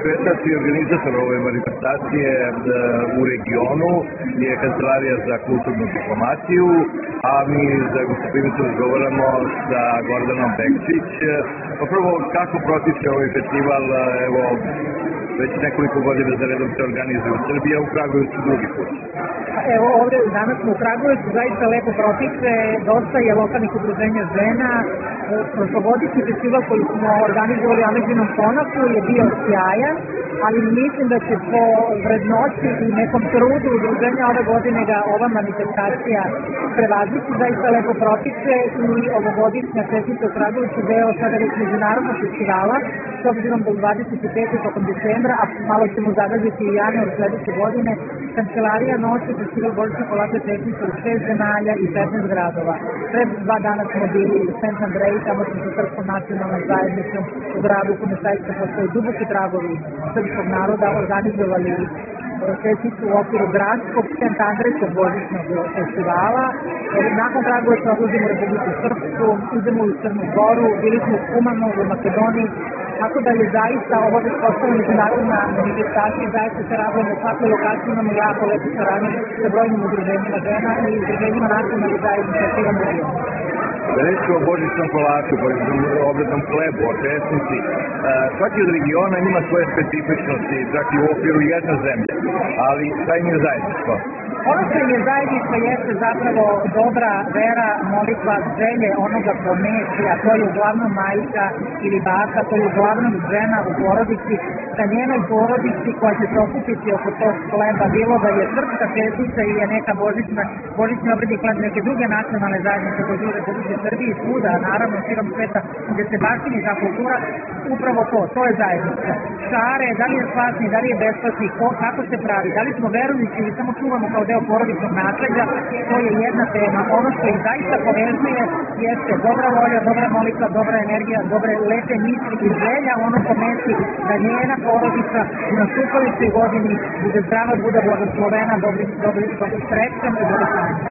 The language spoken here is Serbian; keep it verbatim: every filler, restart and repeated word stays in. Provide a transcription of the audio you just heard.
svetac i organizator ove manifestacije u regionu je Kancelarija za kulturnu diplomaciju, a mi za gostoprimnicu razgovaramo sa Gordanom Bekčić. Pa prvo, kako protiče ovaj festival, evo, već nekoliko godina za redom se organizuje u Srbiji, a u Kragujevcu drugi put? Evo ovde danas smo u Kragujevcu, zaista lepo protiče, dosta je lokalnih udruženja žena. Prošlogodišnji festival koji smo organizovali u Ameđenom konaku je bio sjajan, ali mislim da će po vrednoći i nekom trudu udruženja ove godine ga ova manifestacija prevazići, zaista lepo protiče i ovogodišnja četvrta u Kragujevcu deo sada već međunarodnog festivala, s obzirom da u dvadeset petog tokom decembra, a malo ćemo zadržiti i januar sledeće godine, Kancelarija nosi festival Božićne kolače Četnica u šest zemalja i petnaest gradova. Pred dva dana smo bili u Sent Andreji, tamo smo sa Srpskom nacionalnom zajednicom u gradu u kome zaista postoje duboki tragovi srpskog naroda organizovali Četnicu u okviru gradskog Sent Andrejskog božićnog festivala. Nakon Kragujevca odlazimo u Republiku Srpsku, idemo u Crnu Goru, bili smo u Kumanovu, u Makedoniji, tako da je zaista ovo već postala međunarodna manifestacija, zaista se radimo u svakoj lokaciji, imamo jako lepu saradnju sa brojnim udruženjima žena i udruženjima nacionalnih zajednica širom regiona. Reći o božićnom kolaču, božićnom obrednom hlebu, o česnici, svaki od regiona ima svoje specifičnosti, čak i u okviru jedne zemlje, ali šta im je zajedničko? Ono što im je zajedničko jeste zapravo dobra vera, molitva, želje onoga ko neće, a to je uglavnom majka ili baka, to je uglavnom žena u porodici, sa njenoj porodici koja će se okupiti oko tog hleba, bilo da je srpska česnica ili je neka božićna, božićni obredni hleb neke druge nacionalne zajednice koje žive u Republike Srbije i svuda, naravno širom sveta gde se baštini ta kultura, upravo to, to je zajednica. Šare, da li je spasni, da li je besplatni, ko, kako se pravi, da li smo verujući ili samo čuvamo kao deo porodičnog nasleđa, to je jedna tema. Ono što ih zaista povezuje jeste dobra volja, dobra molitva, dobra energija, dobre lepe misli i želja ono ko misli da njena porodica u nastupajućoj godini bude zdrava, bude blagoslovena, dobri, dobri, dobri srećan i dobri